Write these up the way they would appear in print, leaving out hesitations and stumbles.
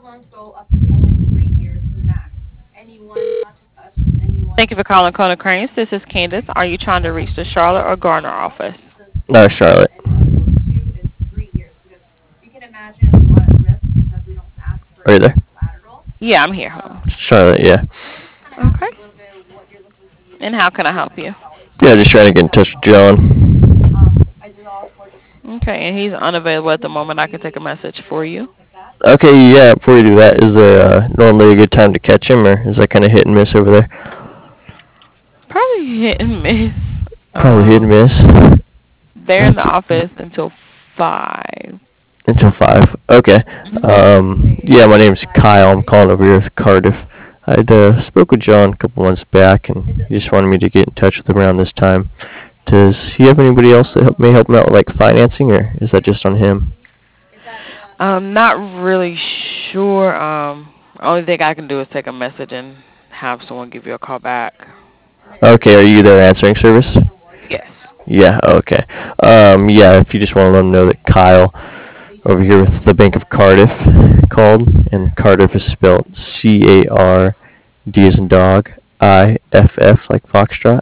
Thank you for calling Kona Cranes. This is Candace. Are you trying to reach the Charlotte or Garner office? No, Charlotte. Are you there? Yeah, I'm here. Hold on. Charlotte, yeah. Okay. And how can I help you? Yeah, just trying to get in touch with John. Okay, and he's unavailable at the moment. I can take a message for you. Okay, yeah, before you do that, is there normally a good time to catch him, or is that kind of hit and miss over there? Probably hit and miss. Probably hit and miss. They're in the office until 5. Until 5. Okay. Mhm. Yeah, my name's Kyle. I'm calling over here with Cardiff. I'd spoke with John a couple months back, and he just wanted me to get in touch with him around this time. Does he have anybody else that may help him out with like financing, or is that just on him? I'm not really sure. Only thing I can do is take a message and have someone give you a call back. Okay, are you their answering service? Yes. Yeah, okay. Yeah, if you just want to let them know that Kyle over here with the Bank of Cardiff called, and Cardiff is spelled Card as in dog, IFF like Foxtrot.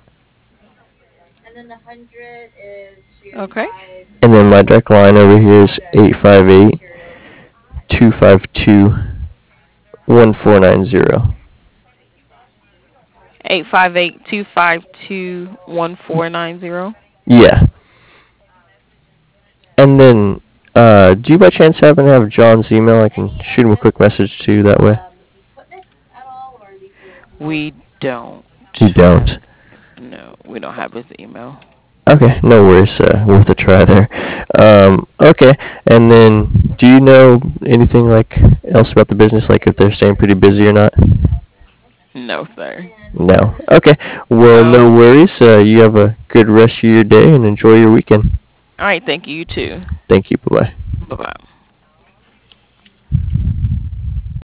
Okay. And then my direct line over here is 858-252-1490. 858-252-1490. Yeah. And then, do you by chance happen to have John's email? I can shoot him a quick message to you that way. We don't. You don't. No, we don't have his email. Okay, no worries. Worth a try there. Okay, and then do you know anything like else about the business, like if they're staying pretty busy or not? No, sir. No. Okay. Well, no Um. worries. You have a good rest of your day and enjoy your weekend. All right. Thank you. You too. Thank you. Bye bye. Bye bye.